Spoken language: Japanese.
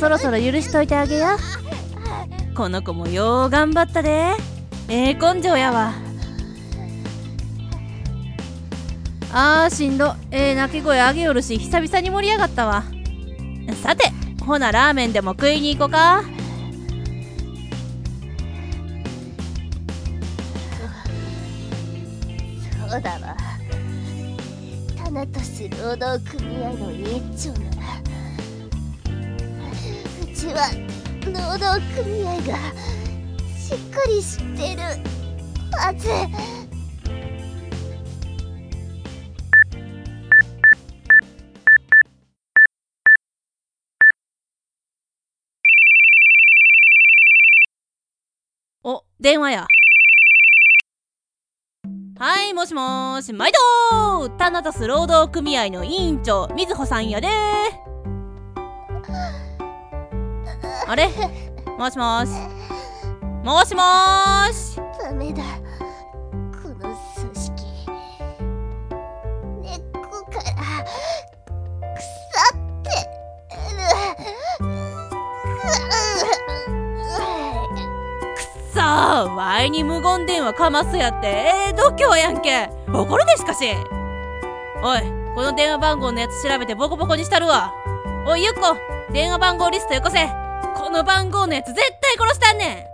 そろそろ許しといてあげや。この子もよう頑張ったで。根性やわ。しんど。鳴き声上げよるし久々に盛り上がったわ。さて、ほなラーメンでも食いに行こか。 そうだわ。タナトス労働組合の委員長なら、うちは労働組合がしっかりしてるはず。 お、電話や。はい、もしもーし、毎度タナタス労働組合の委員長、みずほさんやで。あれ、もしもーし、もしもーし。 ダメだ、この組織根っこから腐ってさあ、ワイに無言電話かますやって、度胸やんけ。怒るでしかし。おい、この電話番号のやつ調べてボコボコにしたるわ。おい、ゆっこ、電話番号リストよこせ。この番号のやつ絶対殺したんねん。